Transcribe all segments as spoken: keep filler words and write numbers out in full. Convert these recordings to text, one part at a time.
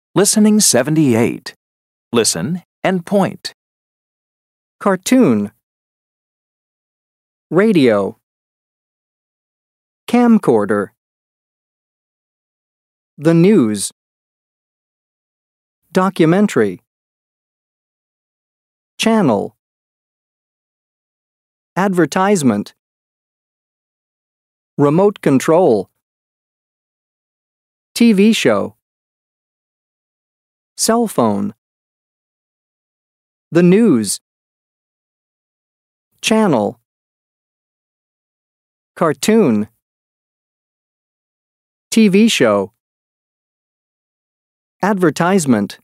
Listening seventy-eight. Listen and point. Cartoon. Radio. Camcorder. The news. Documentary. Channel. Advertisement. Remote control. T V show. Cell phone. The news. Channel. Cartoon. T V show. Advertisement.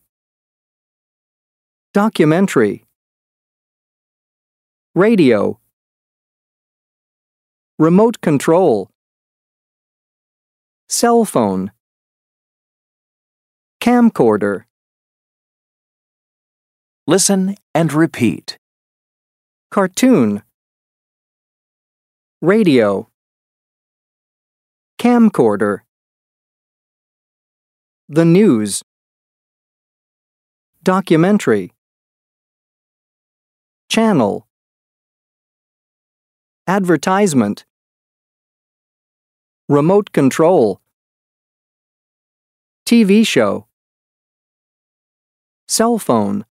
Documentary. Radio. Remote control. Cell phone. Camcorder. Listen and repeat. Cartoon. Radio. Camcorder. The news. Documentary. Channel. Advertisement. Remote control. T V show. Cell phone.